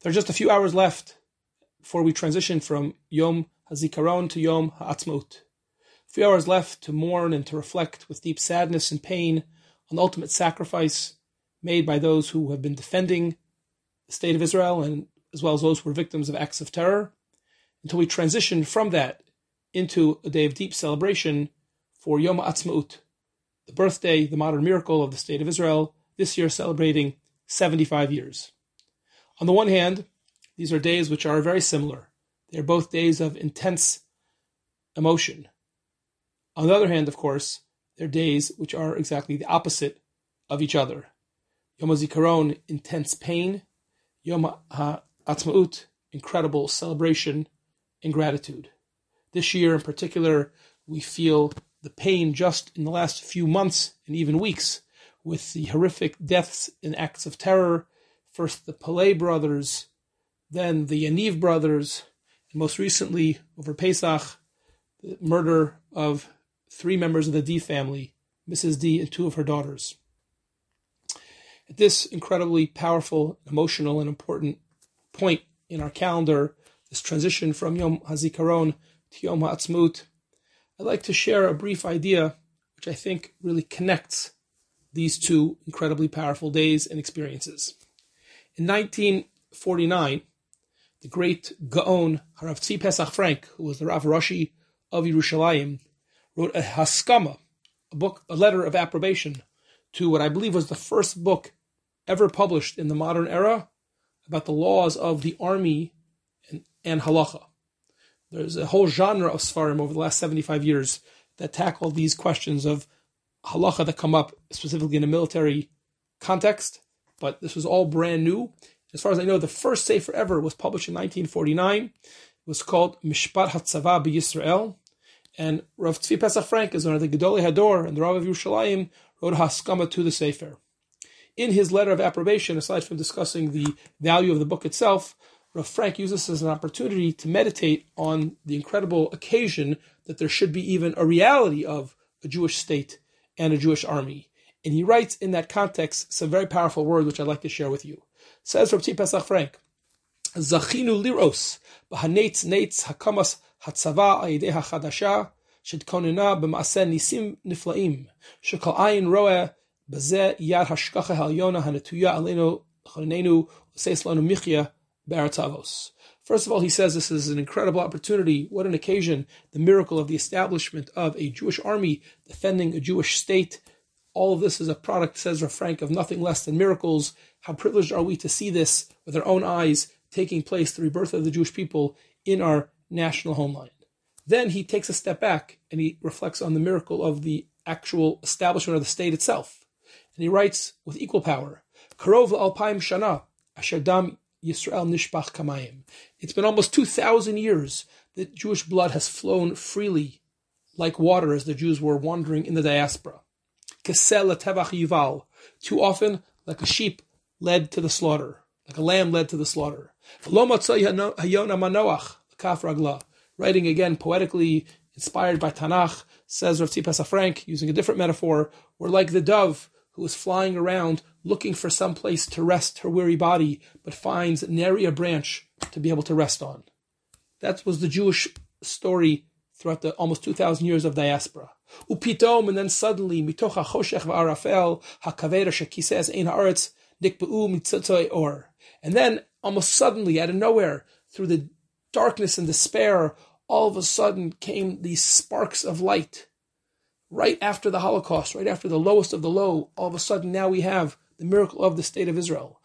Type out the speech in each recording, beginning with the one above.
There are just a few hours left before we transition from Yom HaZikaron to Yom HaAtzmaut. A few hours left to mourn and to reflect with deep sadness and pain on the ultimate sacrifice made by those who have been defending the state of Israel, and as well as those who were victims of acts of terror, until we transition from that into a day of deep celebration for Yom HaAtzmaut, the birthday, the modern miracle of the state of Israel, this year celebrating 75 years. On the one hand, these are days which are very similar. They are both days of intense emotion. On the other hand, of course, they're days which are exactly the opposite of each other. Yom HaZikaron, intense pain. Yom HaAtzmaut, incredible celebration and gratitude. This year in particular, we feel the pain just in the last few months and even weeks with the horrific deaths and acts of terror. First the Paley brothers, then the Yaniv brothers, and most recently, over Pesach, the murder of 3 members of the D family, Mrs. D and 2 of her daughters. At this incredibly powerful, emotional, and important point in our calendar, this transition from Yom HaZikaron to Yom HaAtzmaut, I'd like to share a brief idea which I think really connects these two incredibly powerful days and experiences. In 1949, the great Gaon, Harav Tzvi Pesach Frank, who was the Rav Rashi of Yerushalayim, wrote a Haskama, a letter of approbation, to what I believe was the first book ever published in the modern era about the laws of the army and halacha. There's a whole genre of Sfarim over the last 75 years that tackle these questions of halacha that come up specifically in a military context, but this was all brand new. As far as I know, the first sefer ever was published in 1949. It was called Mishpat HaTzava B'Yisrael, and Rav Tzvi Pesach Frank is one of the Gedolei Hador, and the Rav of Yerushalayim wrote a haskama to the sefer. In his letter of approbation, aside from discussing the value of the book itself, Rav Frank uses this as an opportunity to meditate on the incredible occasion that there should be even a reality of a Jewish state and a Jewish army. And he writes in that context some very powerful words which I'd like to share with you. Says Rav Tzvi Pesach Frank, Zachinu liros b'hanetz netz hakamas hatzava ayidei hachadasha shedkonena b'maaseh nisim niflaim shekal ayin roeh b'zeh yad hashkacha ha'alyona hanetuya aleinu chonenu seis lanu michya be'aretz avos. First of all, he says this is an incredible opportunity. What an occasion, the miracle of the establishment of a Jewish army defending a Jewish state. All of this is a product, says Rav Frank, of nothing less than miracles. How privileged are we to see this with our own eyes taking place, the rebirth of the Jewish people in our national homeland. Then he takes a step back and he reflects on the miracle of the actual establishment of the state itself. And he writes with equal power, Karov alpaim shana, asher dam Yisrael nishbach kamayim. It's been almost 2,000 years that Jewish blood has flown freely like water as the Jews were wandering in the diaspora. Kesel tevach yival, too often like a sheep led to the slaughter, like a lamb led to the slaughter. Writing again poetically, inspired by Tanakh, says Rav Tzvi Pesach Frank, using a different metaphor, we're like the dove who is flying around looking for some place to rest her weary body, but finds nary a branch to be able to rest on. That was the Jewish story throughout the almost 2,000 years of diaspora. Upitom, and then suddenly, mitoch hachoshech v'arafel, hakavera shekiseh ein haaretz, nikbeu mitzotzoi or. And then, almost suddenly, out of nowhere, through the darkness and despair, all of a sudden came these sparks of light. Right after the Holocaust, right after the lowest of the low, all of a sudden now we have the miracle of the state of Israel.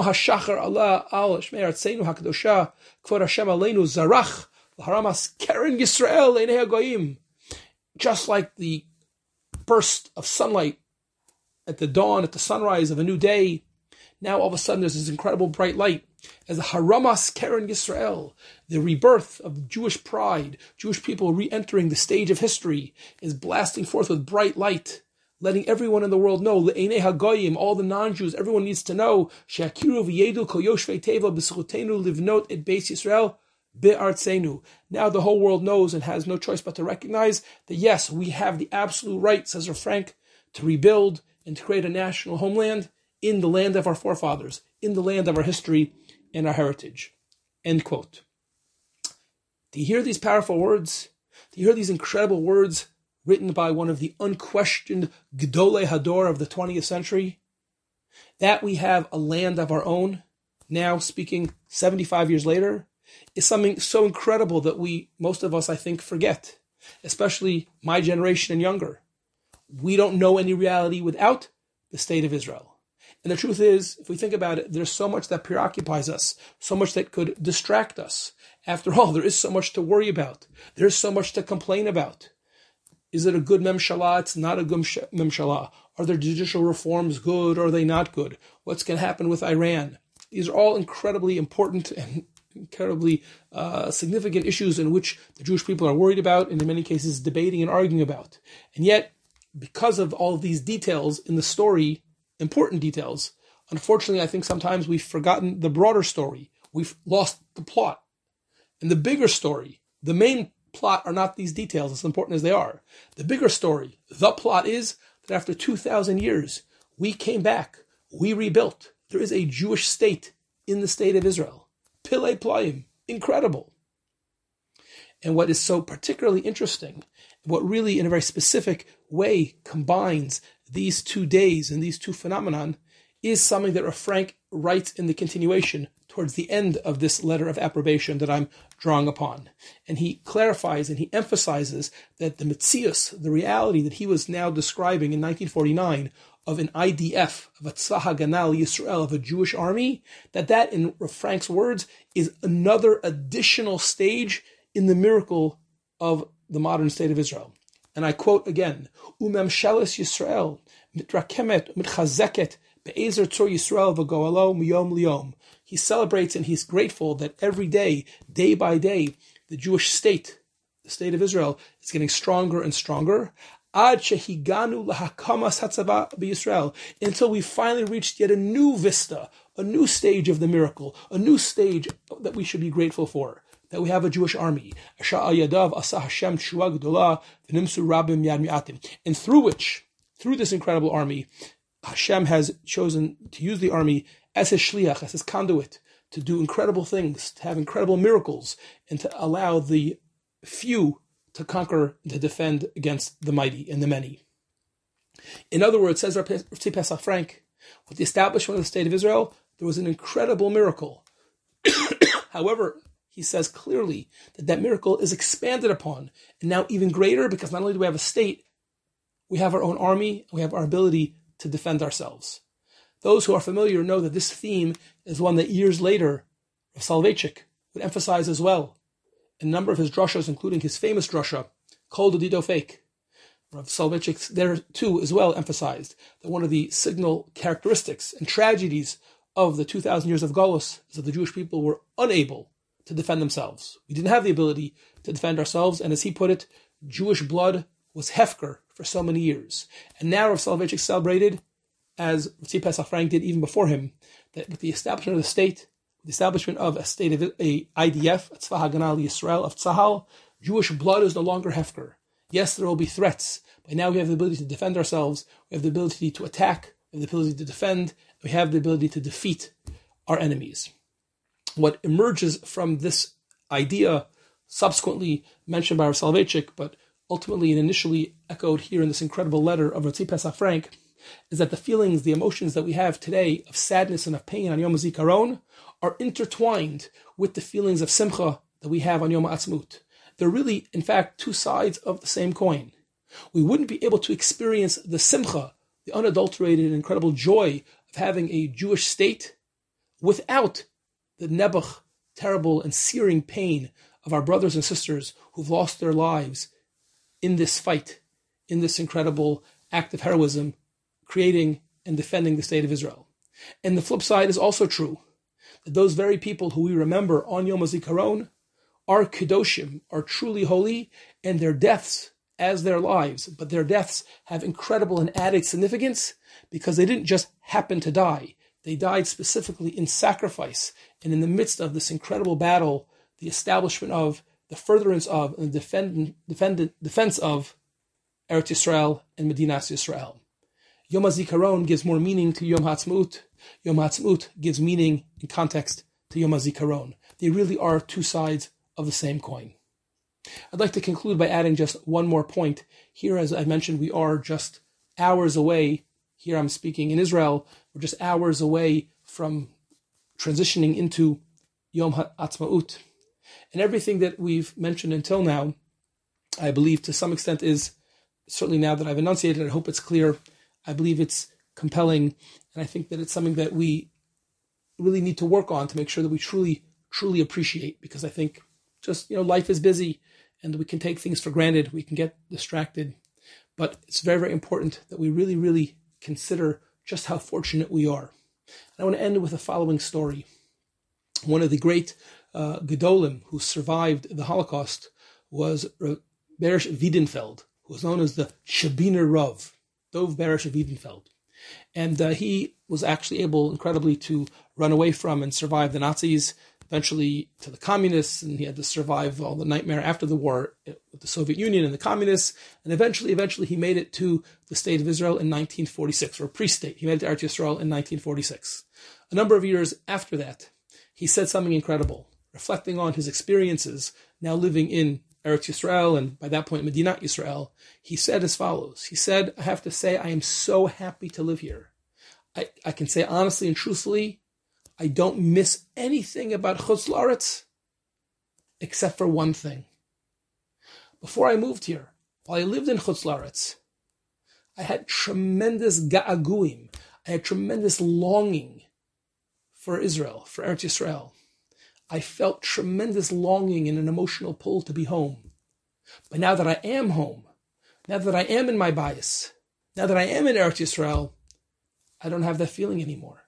Just like the burst of sunlight at the dawn, at the sunrise of a new day, now all of a sudden there's this incredible bright light. As the Haramas Keren Yisrael, the rebirth of Jewish pride, Jewish people re-entering the stage of history, is blasting forth with bright light, letting everyone in the world know, Le'enei HaGoyim, all the non-Jews, everyone needs to know, She'akiru v'yedu kol yoshvei teva b'zchutenu livnot et Beis Yisrael be'artzenu. Now the whole world knows and has no choice but to recognize that yes, we have the absolute right, says Rav Frank, to rebuild and to create a national homeland in the land of our forefathers, in the land of our history, and our heritage. End quote. Do you hear these powerful words? Do you hear these incredible words written by one of the unquestioned Gdolei Hador of the 20th century? That we have a land of our own, now speaking 75 years later, is something so incredible that most of us, I think, forget, especially my generation and younger. We don't know any reality without the state of Israel. And the truth is, if we think about it, there's so much that preoccupies us, so much that could distract us. After all, there is so much to worry about. There's so much to complain about. Is it a good memshalah? It's not a good memshalah. Are their judicial reforms good or are they not good? What's going to happen with Iran? These are all incredibly important and incredibly significant issues in which the Jewish people are worried about and in many cases debating and arguing about. And yet, because of all of these details in the story, important details, unfortunately, I think sometimes we've forgotten the broader story. We've lost the plot. And the bigger story, the main plot are not these details, as important as they are. The bigger story, the plot is that after 2,000 years, we came back, we rebuilt. There is a Jewish state in the state of Israel. Pilei Playim, incredible. And what is so particularly interesting, what really in a very specific way combines these 2 days and these two phenomenon, is something that Rav Frank writes in the continuation towards the end of this letter of approbation that I'm drawing upon. And he clarifies and he emphasizes that the Metzius, the reality that he was now describing in 1949 of an IDF, of a Tzva Haganah Yisrael, of a Jewish army, that in Rav Frank's words is another additional stage in the miracle of the modern state of Israel. And I quote again, Umemshelis Yisrael, mitrakemet, mitchazeket, be'ezer tzor Yisrael v'goalo miyom liyom. He celebrates and he's grateful that every day, day by day, the Jewish state, the state of Israel, is getting stronger and stronger. Ad shehiganu lahakamas hatzava b'Yisrael, until we finally reached yet a new vista, a new stage of the miracle, a new stage that we should be grateful for. That we have a Jewish army, and through this incredible army, Hashem has chosen to use the army as his shliach, as his conduit, to do incredible things, to have incredible miracles, and to allow the few to conquer, to defend against the mighty and the many. In other words, says Rav Pesach Frank, with the establishment of the state of Israel, there was an incredible miracle. However, he says clearly that miracle is expanded upon, and now even greater, because not only do we have a state, we have our own army, and we have our ability to defend ourselves. Those who are familiar know that this theme is one that years later, Rav Soloveitchik would emphasize as well. In a number of his drushas, including his famous drusha, Kol Dodido Fake, Rav Soloveitchik there too as well emphasized that one of the signal characteristics and tragedies of the 2,000 years of Golus is that the Jewish people were unable to defend themselves. We didn't have the ability to defend ourselves, and as he put it, Jewish blood was hefker for so many years. And now Rav Soloveitchik celebrated, as Rav Pesach Frank did even before him, that with the establishment of the state, the establishment of a state of a IDF, a Tzva Haganah Yisrael of Tzahal, Jewish blood is no longer hefker. Yes, there will be threats, but now we have the ability to defend ourselves, we have the ability to attack, we have the ability to defend, we have the ability to defeat our enemies. What emerges from this idea, subsequently mentioned by Rav Soloveitchik, but ultimately and initially echoed here in this incredible letter of Rav Pesach Frank, is that the feelings, the emotions that we have today of sadness and of pain on Yom HaZikaron are intertwined with the feelings of simcha that we have on Yom HaAtzmaut. They're really, in fact, two sides of the same coin. We wouldn't be able to experience the simcha, the unadulterated and incredible joy of having a Jewish state without the nebuch, terrible and searing pain of our brothers and sisters who've lost their lives in this fight, in this incredible act of heroism, creating and defending the state of Israel. And the flip side is also true, that those very people who we remember on Yom HaZikaron are kedoshim, are truly holy, and their deaths as their lives, but their deaths have incredible and added significance because they didn't just happen to die. They died specifically in sacrifice and in the midst of this incredible battle, the establishment of, the furtherance of, and the defense of Eretz Yisrael and Medinas Yisrael. Yom HaZikaron gives more meaning to Yom HaAtzmaut. Yom HaAtzmaut gives meaning and context to Yom HaZikaron. They really are two sides of the same coin. I'd like to conclude by adding just one more point. Here, as I mentioned, we are just hours away. Here I'm speaking in Israel. We're just hours away from transitioning into Yom HaAtzmaut. And everything that we've mentioned until now, I believe to some extent is, certainly now that I've enunciated, I hope it's clear. I believe it's compelling. And I think that it's something that we really need to work on to make sure that we truly, truly appreciate. Because I think just, life is busy and we can take things for granted. We can get distracted. But it's very, very important that we really, really consider just how fortunate we are. And I want to end with the following story. One of the great Gedolim who survived the Holocaust was Beresh Wiedenfeld, who was known as the Shabiner Rav, Dov Beresh Wiedenfeld. And he was actually able, incredibly, to run away from and survive the Nazis, eventually to the communists, and he had to survive all the nightmare after the war with the Soviet Union and the communists, and eventually he made it to the state of Israel in 1946, or pre-state. He made it to Eretz Yisrael in 1946. A number of years after that, he said something incredible, reflecting on his experiences now living in Eretz Yisrael, and by that point, Medinat Yisrael. He said as follows. He said, I have to say, I am so happy to live here. I can say honestly and truthfully, I don't miss anything about Chutz La'aretz except for one thing. Before I moved here, while I lived in Chutz La'aretz, I had tremendous ga'aguim. I had tremendous longing for Israel, for Eretz Yisrael. I felt tremendous longing and an emotional pull to be home. But now that I am home, now that I am in my bias, now that I am in Eretz Yisrael, I don't have that feeling anymore.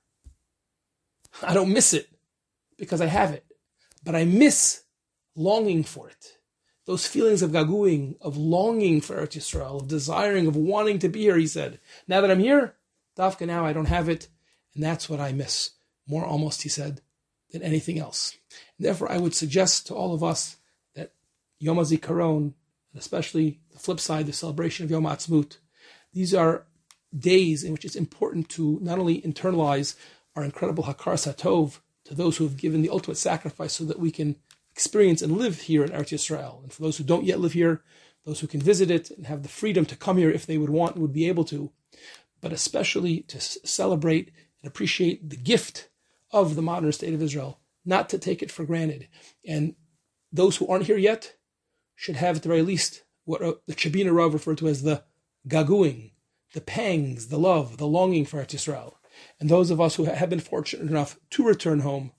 I don't miss it because I have it, but I miss longing for it. Those feelings of gaguing, of longing for Eretz Yisrael, of desiring, of wanting to be here, he said. Now that I'm here, Dafka, now I don't have it, and that's what I miss. More almost, he said, than anything else. And therefore, I would suggest to all of us that Yom HaZikaron, and especially the flip side, the celebration of Yom HaAtzmaut, these are days in which it's important to not only internalize our incredible Hakaras HaTov to those who have given the ultimate sacrifice so that we can experience and live here in Eretz Yisrael. And for those who don't yet live here, those who can visit it and have the freedom to come here if they would want and would be able to, but especially to celebrate and appreciate the gift of the modern state of Israel, not to take it for granted. And those who aren't here yet should have at the very least what the Shabiner Rav referred to as the gaguing, the pangs, the love, the longing for Eretz Yisrael. And those of us who have been fortunate enough to return home,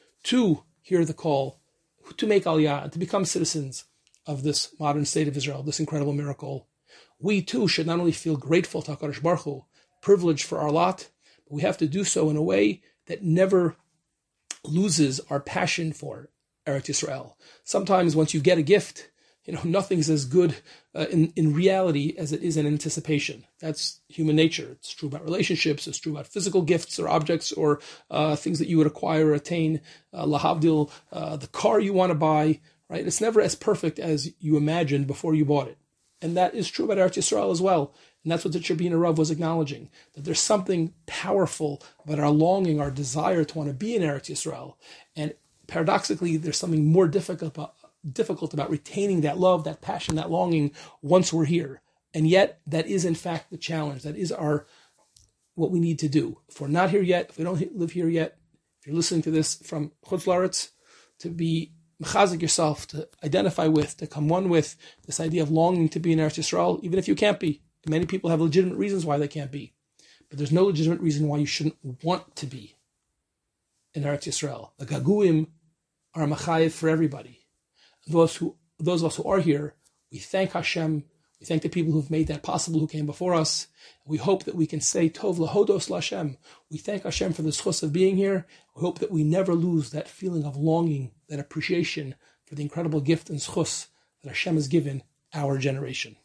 to hear the call, to make Aliyah, and to become citizens of this modern state of Israel, this incredible miracle, we too should not only feel grateful to HaKadosh Baruch Hu, privileged for our lot, but we have to do so in a way that never loses our passion for Eretz Yisrael. Sometimes once you get a gift, nothing's as good in reality as it is in anticipation. That's human nature. It's true about relationships. It's true about physical gifts or objects or things that you would acquire or attain. Lahavdil, the car you want to buy, right? It's never as perfect as you imagined before you bought it. And that is true about Eretz Yisrael as well. And that's what the Shabiner Rav was acknowledging, that there's something powerful about our longing, our desire to want to be in Eretz Yisrael. And paradoxically, there's something more difficult about retaining that love, that passion, that longing once we're here. And yet, that is in fact the challenge. That is what we need to do. If we're not here yet, if we don't live here yet, if you're listening to this from Chutz La'aretz, to be mechazik yourself, to identify with, to come one with this idea of longing to be in Eretz Yisrael, even if you can't be. Many people have legitimate reasons why they can't be. But there's no legitimate reason why you shouldn't want to be in Eretz Yisrael. The gaguim are machayev for everybody. Those of us who are here, we thank Hashem. We thank the people who've made that possible, who came before us. We hope that we can say Tov lahodos l'Hashem. We thank Hashem for the schus of being here. We hope that we never lose that feeling of longing, that appreciation for the incredible gift and schus that Hashem has given our generation.